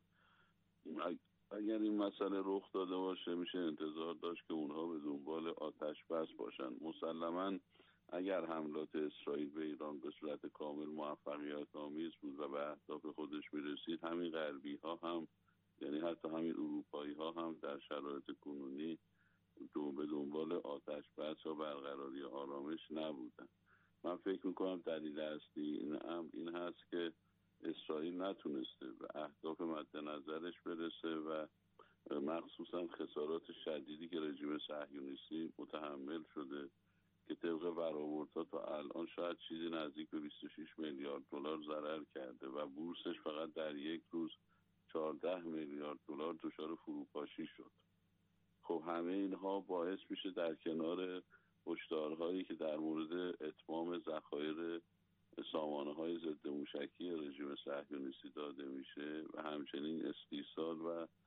اگر این مسئله رخ داده باشه میشه انتظار داشت که اونها به دنبال آتش بس باشن. مسلماً اگر حملات اسرائیل به ایران به صورت کامل موفقیت آمیز بود و به اهداف خودش میرسید، همین غربی ها هم یعنی حتی همین اروپایی ها هم در شرایط کنونی به دنبال آتش بس و برقراری آرامش نبودن. من فکر میکنم دلیل اصلی این هم این هست که اسرائیل نتونسته به اهداف مد نظرش برسه و مخصوصا خسارات شدیدی که رژیم صهیونیستی متحمل شده که طبق برآوردها تا الان شاید چیزی نزدیک به بیست و شش میلیارد دلار ضرر کرده و بورسش فقط در یک روز چهارده میلیارد دلار دچار فروپاشی شد. خب همه اینها باعث میشه در کنار هشدارهایی که در مورد اتمام ذخایر سامانه های ضد موشکی رژیم صهیونیستی داده میشه و همچنین استیصال و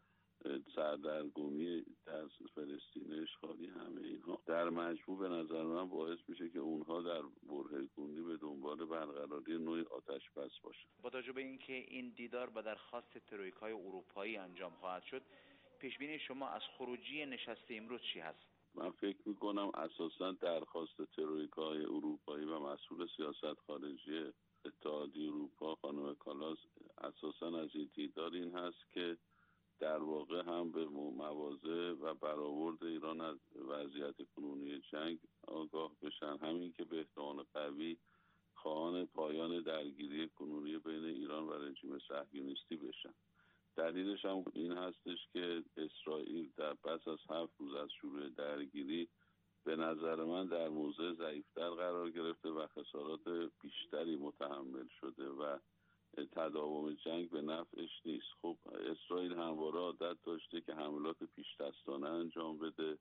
سردرگمی در فلسطین اشغالی، همه اینها در مجموع به نظر من باعث میشه که اونها در برهه‌کنی به دنبال برقراری نوع آتش بس باشن. با توجه به اینکه این دیدار به درخواست ترویکای اروپایی انجام خواهد شد، پیش بینی شما از خروجی نشست امروز چی هست؟ من فکر میکنم اساساً درخواست ترویکای اروپایی و مسئول سیاست خارجی اتحادیه اروپا خانم کالاس اساساً از این دیدار این هست که در واقع هم به مواضع و برآورد ایران از وضعیت کنونی جنگ آگاه بشن، همین که به احتمال قوی خواهان پایان درگیری کنونی بین ایران و رژیم صهیونیستی بشن. دلیلش هم این هستش که اسرائیل در پس از هفت روز از شروع درگیری به نظر من در موضع ضعیفتر قرار گرفته و خسارات بیشتری متحمل شده و تداوم جنگ به نفعش نیست. خب اسرائیل همواره عادت داشته که حملات پیش دستانه انجام بده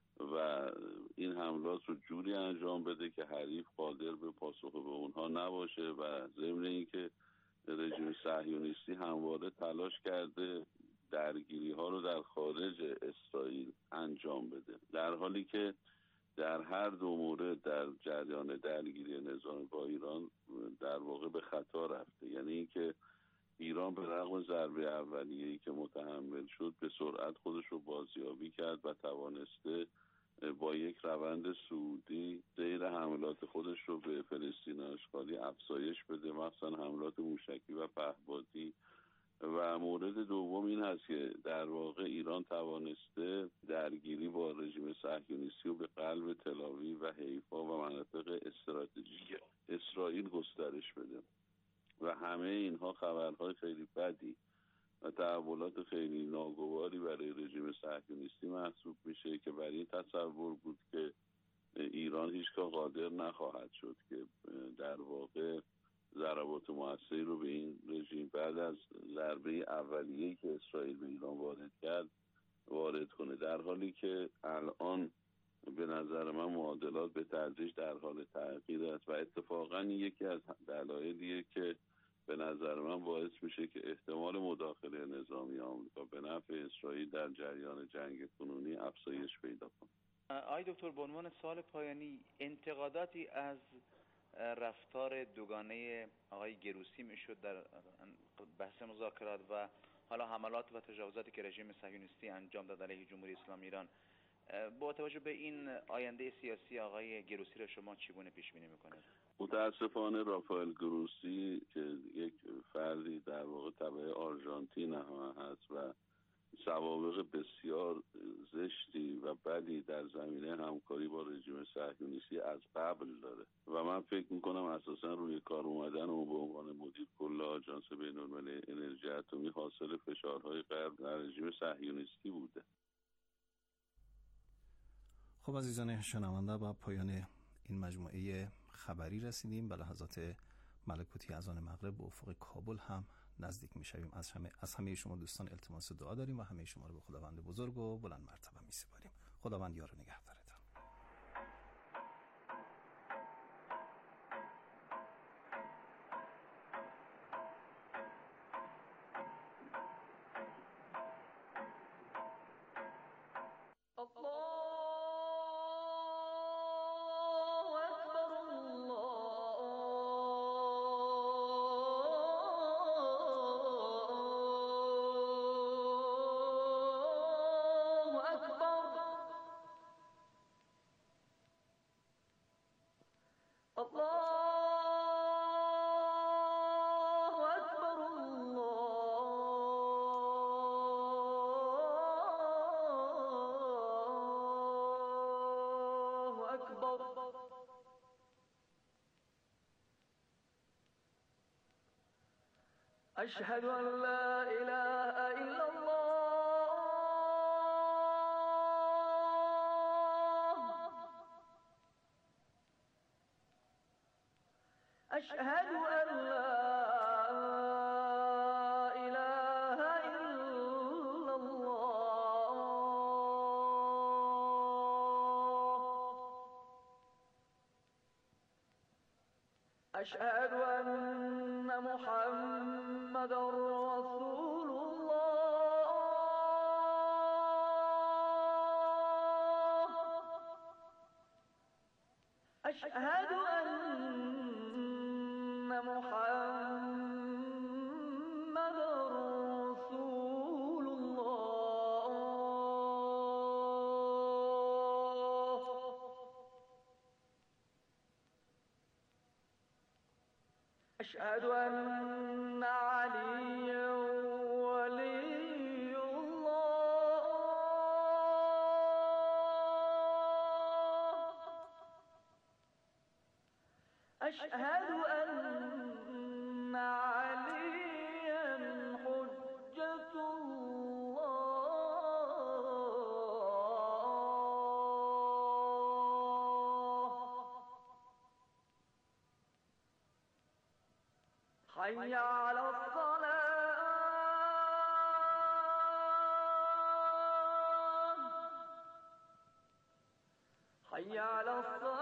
و این حملات رو جوری انجام بده که حریف قادر به پاسخ به اونها نباشه و ضمن اینکه رژیم صهیونیستی همواره تلاش کرده درگیری ها رو در خارج اسرائیل انجام بده، در حالی که در هر دو مورد در جریان درگیری نظامی با ایران در واقع به خطا رفته. یعنی اینکه ایران به رغم ضربه اولیه‌ای که متحمل شد به سرعت خودش رو بازیابی کرد و توانسته با یک روند صعودی سیر حملات خودش رو به فلسطین اشغالی افزایش بده، مثلا حملات موشکی و پهپادی. و مورد دوم این هست که در واقع ایران توانسته درگیری با رژیم صهیونیستی رو به قلب تل‌آویو و حیفا و مناطق استراتژیک اسرائیل گسترش بده و همه اینها خبرهای خیلی بدی و تحولات خیلی ناگواری برای رژیم صهیونیستی محسوب میشه که برای این تصور بود که ایران هیچگاه قادر نخواهد شد که در واقع ضربات موثری رو به این رژیم بعد از ضربه اولیه‌ای که اسرائیل به ایران وارد کرد وارد کنه، در حالی که الان به نظر من معادلات به تدریج در حال تغییر است و اتفاقا یکی از دلایلیه که به نظر من باعث میشه که احتمال مداخله نظامی آمریکا به نفع اسرائیل در جریان جنگ کنونی افزایش پیدا کنه. آقای دکتر، به عنوان سوال پایانی، انتقاداتی از رفتار دوگانه آقای گروسی میشد در بحث مذاکرات و حالا حملات و تجاوزاتی که رژیم صهیونیستی انجام داد علیه جمهوری اسلامی ایران، با توجه به این آینده سیاسی آقای گروسی را شما چگونه پیش بینی میکنید؟ متاسفانه رافائل گروسی که یک فردی در واقع تبع آرژانتین هم هست و سوابق بسیار زشتی و بدی در زمینه همکاری با رژیم صهیونیستی از قبل داره و من فکر میکنم اساسا روی کار اومدن او به عنوان مدیر کل آژانس بین‌المللی انرژی اتمی حاصل فشارهای غرب در رژیم صهیونیستی بوده. خب عزیزان شنونده، با پایان این مجموعه خبری رسیدیم. به لحظات ملکوتی اذان مغرب به افق کابل هم نزدیک میشویم. از همه از همه شما دوستان التماس دعا داریم و همه شما رو به خداوند بزرگ و بلند مرتبه میسپاریم. خداوند یار و نگهدارتان. أشهد أن لا إله إلا الله أشهد أن لا إله إلا الله أشهد أن محمد رسول الله أشهد أن محمد رسول الله أشهد أن عليا ولي الله أشهد أن عليا حجة الله حي على الصلاة حي على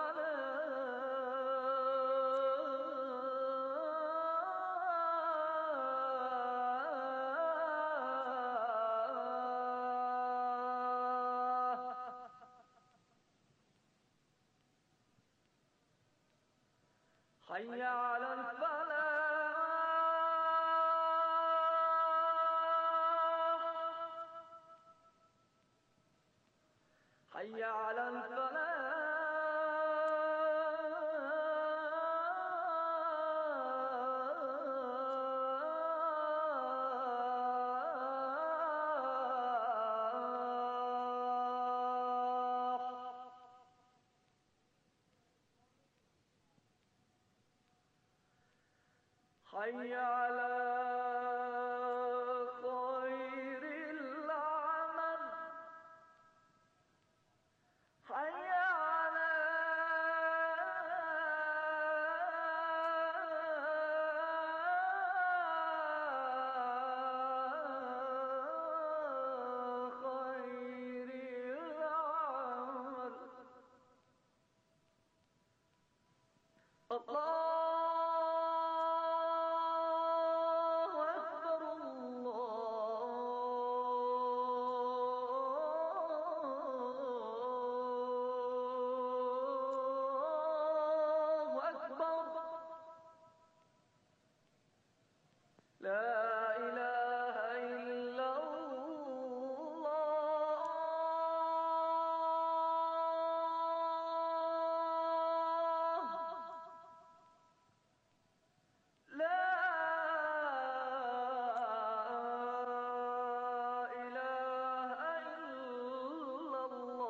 الصلاة حي على الفلاح حي على الفلاح حي على خير العمل حي على خير العمل الله أكبر الله أكبر لا إله إلا الله لا إله إلا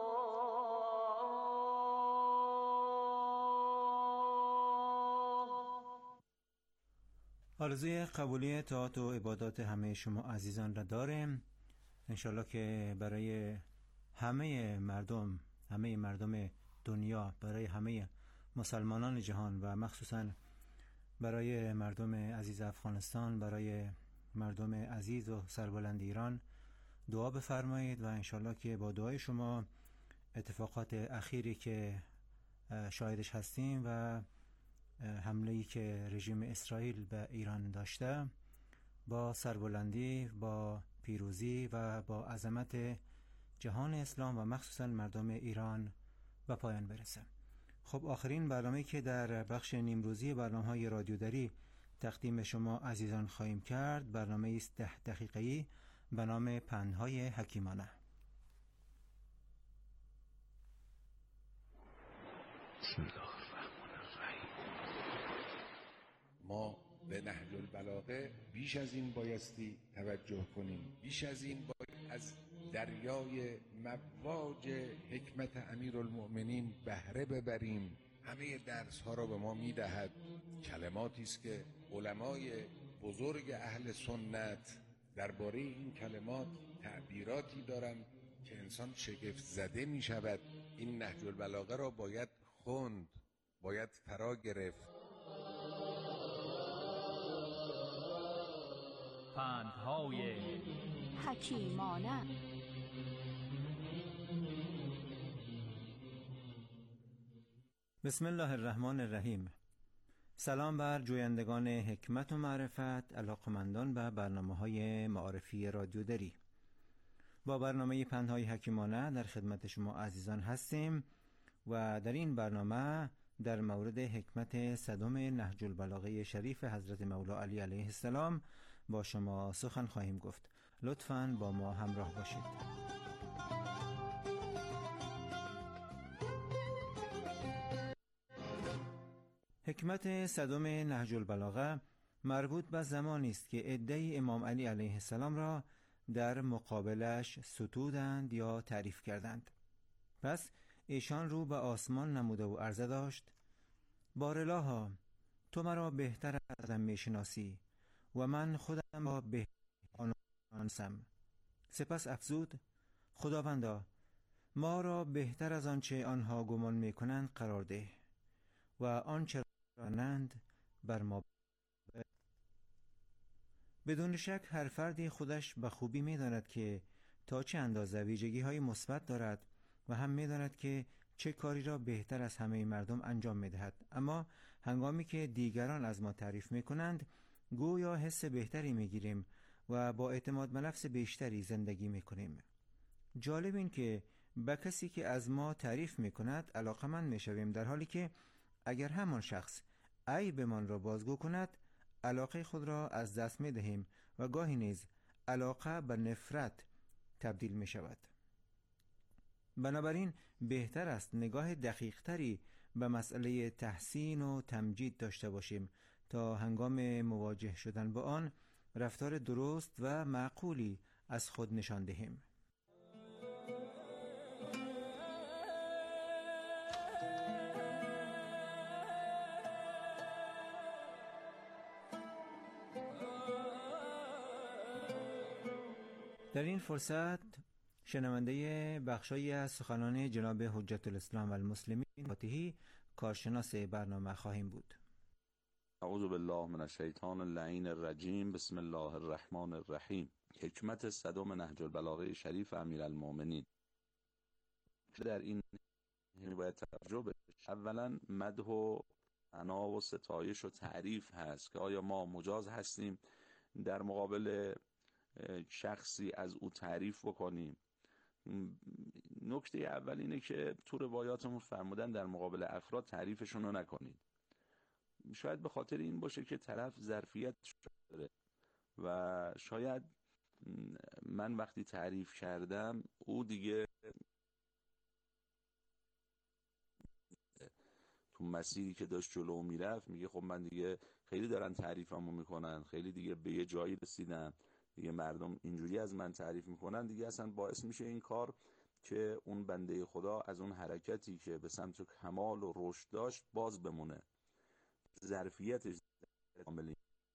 الله. آرزوی قبولی طاعات و عبادات همه شما عزیزان را داریم. انشالله که برای همه مردم همه مردم دنیا، برای همه مسلمانان جهان و مخصوصاً برای مردم عزیز افغانستان، برای مردم عزیز و سربلند ایران دعا بفرمایید و انشالله که با دعای شما اتفاقات اخیری که شاهدش هستیم و حمله‌ای که رژیم اسرائیل به ایران داشته با سربلندی، با پیروزی و با عظمت جهان اسلام و مخصوصا مردم ایران به پایان برسه. خب آخرین برنامه‌ای که در بخش نیمروزی برنامه‌های رادیودری تقدیم شما عزیزان خواهیم کرد برنامه است ده دقیقه‌ای به نام پندهای حکیمانه. بسم الله الرحمن الرحیم. ما به نهج البلاغه بیش از این بایستی توجه کنیم، بیش از این باید از دریای مواج حکمت امیرالمؤمنین بهره ببریم. همه درس ها را به ما میدهد. کلماتی است که علمای بزرگ اهل سنت درباره این کلمات تعبیراتی دارند که انسان شگفت زده می شود. این نهج البلاغه را باید خوند، باید فرا گرفت. پندهای حکیمانه. بسم الله الرحمن الرحیم. سلام بر جویندگان حکمت و معرفت، علاقمندان به برنامه‌های معارفی رادیودری. با برنامه پندهای حکیمانه در خدمت شما عزیزان هستیم و در این برنامه در مورد حکمت صدم نهج البلاغه شریف حضرت مولا علی علیه السلام با شما سخن خواهیم گفت. لطفاً با ما همراه باشید. حکمت صدم نهج البلاغه مربوط به زمانی است که عده‌ای امام علی علیه السلام را در مقابلش ستودند یا تعریف کردند. پس ایشان رو به آسمان نموده و عرضه داشت: بارالها، تو مرا بهتر ازم میشناسی و من خودم را بهتر آنسم. سپس افزود: خداوندا، ما را بهتر از آنچه آنها گمان میکنند قرار ده و آنچه رانند بر ما. بدون شک هر فردی خودش به خوبی می‌داند که تا چه اندازه ویژگی‌های مثبت دارد و هم می‌داند که چه کاری را بهتر از همه مردم انجام می‌دهد. اما هنگامی که دیگران از ما تعریف می‌کنند، گویا حس بهتری می‌گیریم و با اعتماد به نفس بیشتری زندگی می‌کنیم. جالب این که به کسی که از ما تعریف می‌کند علاقه‌مند می‌شویم، در حالی که اگر همان شخص عیبمان را بازگو کند، علاقه خود را از دست می دهیم و گاهی نیز علاقه به نفرت تبدیل می شود. بنابراین بهتر است نگاه دقیق تری به مسئله تحسین و تمجید داشته باشیم تا هنگام مواجه شدن با آن رفتار درست و معقولی از خود نشان دهیم. در این فرصت شنونده بخشایی از سخنان جناب حجت الاسلام و المسلمین فاتحی کارشناس برنامه خواهیم بود. اعوذ بالله من الشیطان اللعین الرجیم. بسم الله الرحمن الرحیم. حکمت صدم نهج البلاغه شریف امیرالمومنین. در این باید توجه بشه. اولا مدح و ثنا و ستایش و تعریف هست که آیا ما مجاز هستیم در مقابل شخصی از او تعریف بکنیم. نکته اول اینه که تو روایاتمون فرمودن در مقابل افراد تعریفشون رو نکنید. شاید به خاطر این باشه که طرف ظرفیت داره و شاید من وقتی تعریف کردم او دیگه تو مسیری که داشت جلو میرفت میگه خب من دیگه خیلی دارن تعریفمو میکنن، خیلی دیگه به یه جایی رسیدم، دیگه مردم اینجوری از من تعریف میکنن، دیگه اصلا باعث میشه این کار که اون بنده خدا از اون حرکتی که به سمت کمال و رشد داشت باز بمونه. ظرفیتش کامل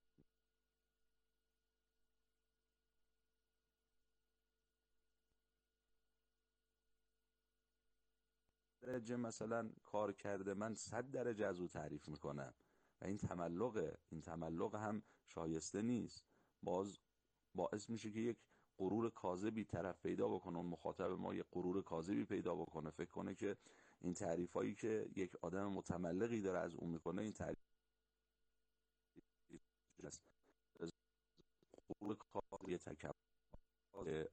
درجه مثلا کار کرده من صد درجه از او تعریف میکنم و این تملقه. این تملق هم شایسته نیست، باز باعث میشه که یک غرور کاذبی طرف پیدا بکنه، اون مخاطب ما یک غرور کاذبی پیدا بکنه، فکر کنه که این تعریفایی که یک آدم متملقی داره از اون میکنه این تعریف غرور کاذبی تکبر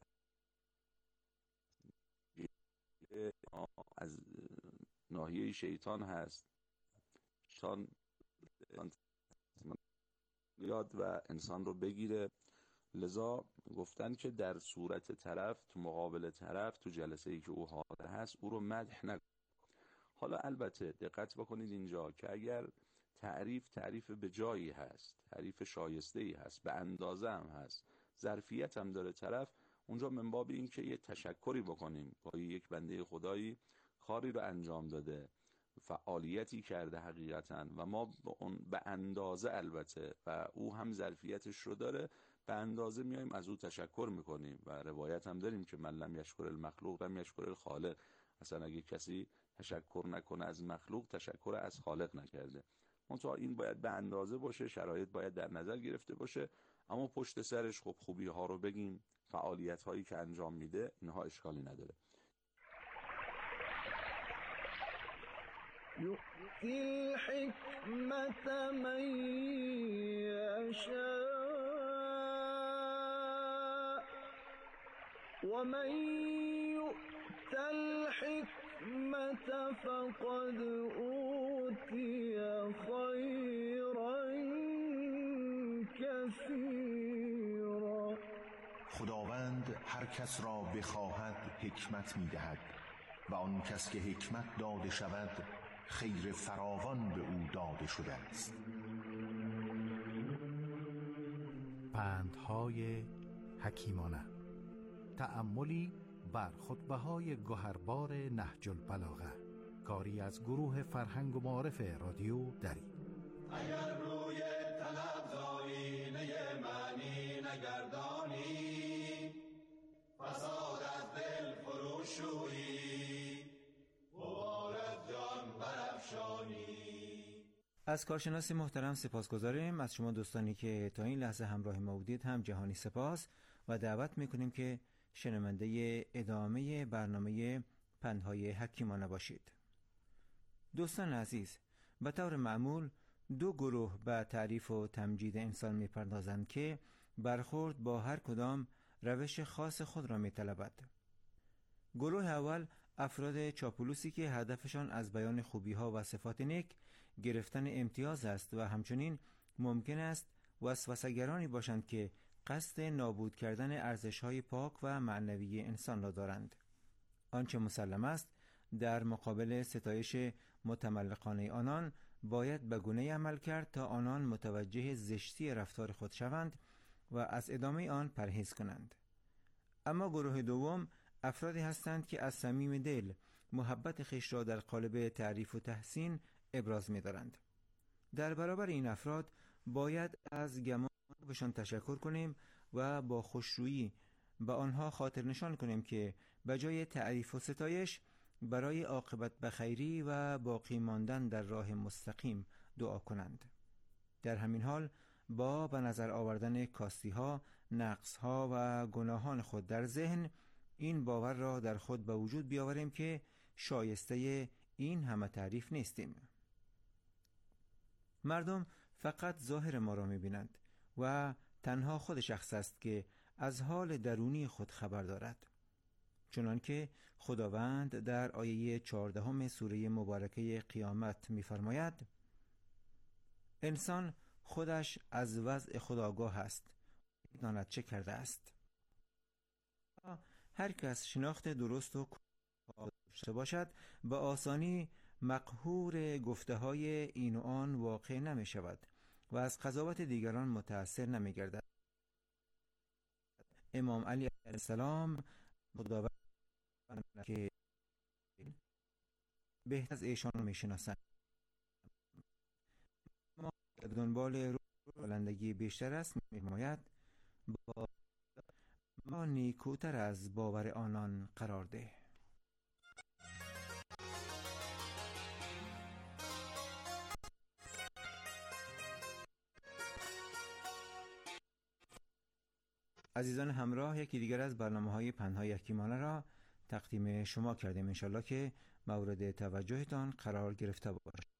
از ناحیه شیطان هست. شیطان یاد و انسان رو بگیره. لذا گفتن که در صورت طرف، تو مقابل طرف، تو جلسه ای که او حاضر هست او رو مدح نکن. حالا البته دقت بکنید اینجا که اگر تعریف تعریف به جایی هست، تعریف شایسته ای هست، به اندازه هم هست، ظرفیت هم داره طرف، اونجا من باب این که یه تشکری بکنیم با یک بنده خدایی کاری رو انجام داده، فعالیتی کرده حقیقتا و ما به اون به اندازه البته و او هم ظرفیتش رو داره، به اندازه میایم از او تشکر میکنیم و روایت هم داریم که من لم یشکر المخلوق لم یشکر الخالق. اصلا اگه کسی تشکر نکنه از مخلوق، تشکر از خالق نکرده. منتها این باید به اندازه باشه، شرایط باید در نظر گرفته باشه، اما پشت سرش خب خوبی ها رو بگیم، فعالیت هایی که انجام میده، اینها اشکالی نداره. یؤتی الحکمت من یشاء و من یؤت الحکمت فقد اوتی أوتي خيرا كثيرا. خداوند هر کس را بخواهد حکمت می‌دهد و آن کس که حکمت داده شود خیر فراوان به او داده شده است. پندهای حکیمانه، تأملی بر خطبه‌های گوهربار نهج البلاغه، کاری از گروه فرهنگ و معارف رادیو دری. اگر روی طلب زاینه معنی نگردانی، فساد از دل فروشویی، غبار از جان برافشانی. از کارشناس محترم سپاسگزاریم. از شما دوستانی که تا این لحظه همراه ما بودید هم جهانی سپاس و دعوت میکنیم که شنونده ادامه برنامه پندهای حکیمانه باشید. دوستان عزیز، به طور معمول دو گروه به تعریف و تمجید انسان میپردازند که برخورد با هر کدام روش خاص خود را میطلبد. گروه اول افراد چاپلوسی که هدفشان از بیان خوبی‌ها و صفات نیک گرفتن امتیاز است و همچنین ممکن است وسوسه‌گرانی باشند که قصد نابود کردن ارزش‌های پاک و معنوی انسان را دارند. آنچه مسلم است در مقابل ستایش متملقانه آنان باید به گونه‌ای عمل کرد تا آنان متوجه زشتی رفتار خود شوند و از ادامه آن پرهیز کنند. اما گروه دوم افرادی هستند که از صمیم دل محبت خویش را در قالب تعریف و تحسین ابراز می‌دارند. در برابر این افراد باید از گمانشان تشکر کنیم و با خوشرویی به آنها خاطر نشان کنیم که به جای تعریف و ستایش برای عاقبت بخیری و باقی ماندن در راه مستقیم دعا کنند. در همین حال با به نظر آوردن کاستی‌ها، نقص‌ها و گناهان خود در ذهن این باور را در خود به وجود بیاوریم که شایسته این همه تعریف نیستیم. مردم فقط ظاهر ما را می‌بینند و تنها خود شخص است که از حال درونی خود خبر دارد. چنانکه خداوند در آیه چهاردهم سوره مبارکه قیامت می‌فرماید: انسان خودش از وضع خود آگاه است، داند چه کرده است. هر کس شناخت درست و کامل داشته باشد به آسانی مقهور گفته های این و آن واقع نمی شود و از قضاوت دیگران متأثر نمی گردد. امام علی علیه السلام خداوند که بهتر از ایشان رو می شناسند. ما دنبال بلندگی بیشتر است می فرماید با ما نیکوتر از باور آنان قرار ده. عزیزان همراه، یکی دیگر از برنامه‌های پندهای حکیمانه را تقدیم شما کردیم. انشالله که مورد توجهتان قرار گرفته باشد.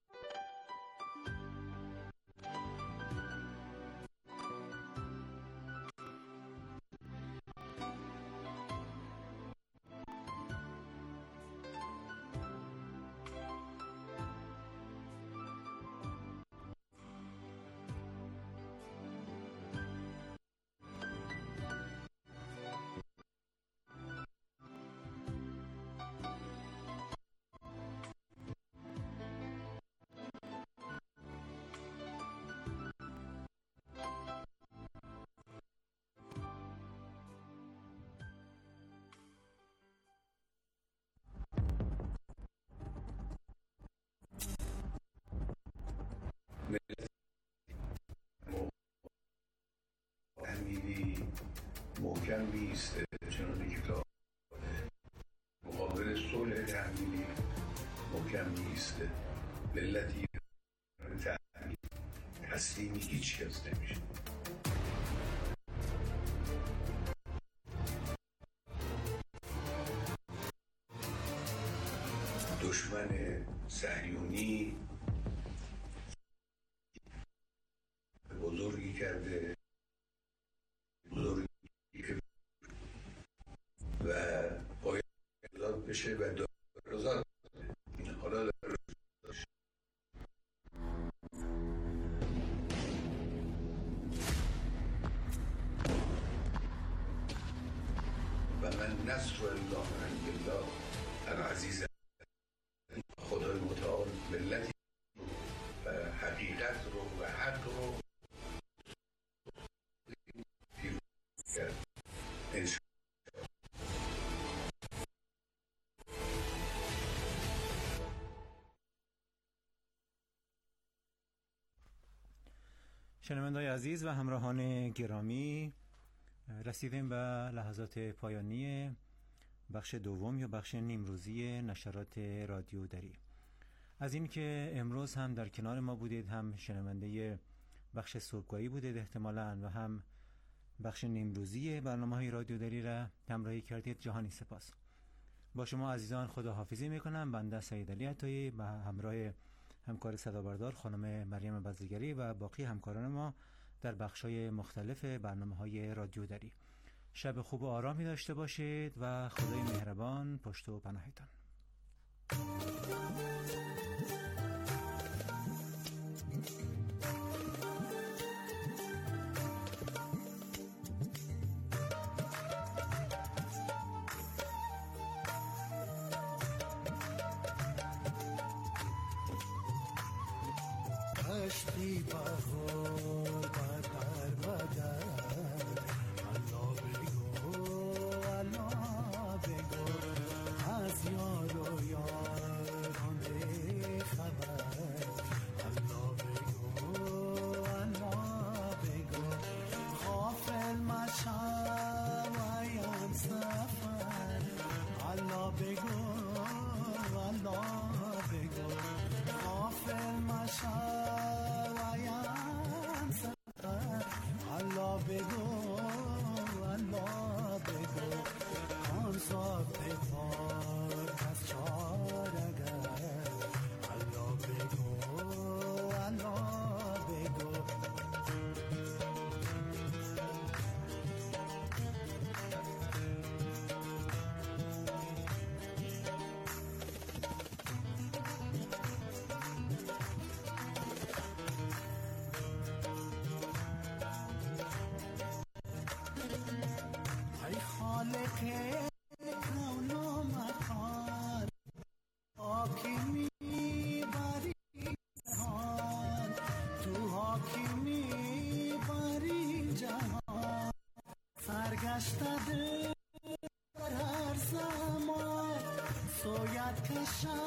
امیری محکم بیسته، چنانه که تا مقابل صلح تحمیلی محکم بیسته. ملتی تحمیل تسلیمی هیچ کس نمیشه. دشمن صهیونی بزرگی کرده، بزرگی که و باید ازاد بشه و دارزاد این حالا دارزاد نصر الله علی الله العزیز. خدای متعال ملتی و حقیقت رو و حق رو کرد. شنونده‌های عزیز و همراهان گرامی، رسیدیم به لحظات پایانی بخش دوم یا بخش نیمروزی نشرات رادیو دری. از این که امروز هم در کنار ما بودید، هم شنونده بخش صبحگاهی بودید احتمالاً و هم بخش نیمروزی برنامه‌های رادیو دری را همراهی کردید، جهانی سپاس. با شما عزیزان خداحافظی میکنم. بنده سید علی عطایی به همراه همکار صدابردار خانم مریم بازیگری و باقی همکاران ما در بخش‌های مختلف برنامه‌های رادیو دری. شب خوب و آرامی داشته باشید و خدای مهربان پشت و پناهتان. کشتی بهار بدر بدر الله بگو الله بگو از یار و یاران خبر الله بگو الله بگو غافل مشو این سفر الله بگو الله بگو غافل مشو Allah bego, Allah bego, on sab par has charagar. Allah bego, Allah bego. سرگشته در هر زمان سویت کشم